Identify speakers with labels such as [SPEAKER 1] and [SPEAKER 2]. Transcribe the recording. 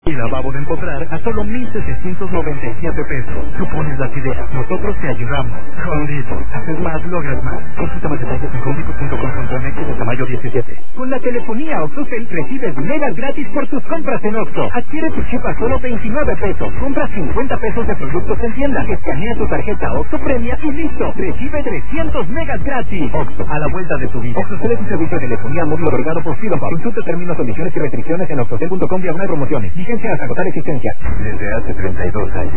[SPEAKER 1] Y lavabo de empotrar a solo 1,797 pesos. Tú pones las ideas, nosotros te ayudamos. Home Depot. Haces más, logras más. Consulta más detalles en homedepot.com.mx de tamaño 17.
[SPEAKER 2] Con la telefonía OxxoCell recibes megas gratis por tus compras en Oxxo. Adquiere tu chip a solo 29 pesos. Compra 50 pesos de productos en tienda. Escanea tu tarjeta Oxxo Premia y listo. Recibe 300 megas gratis.
[SPEAKER 1] Oxxo, a la vuelta de tu vida.
[SPEAKER 2] OxxoCell es un servicio de telefonía móvil otorgado por Freedom Pub. Consulta términos, condiciones y restricciones en oxxocell.com/promociones. Vigencia hasta agotar existencia.
[SPEAKER 1] Desde hace 32 años.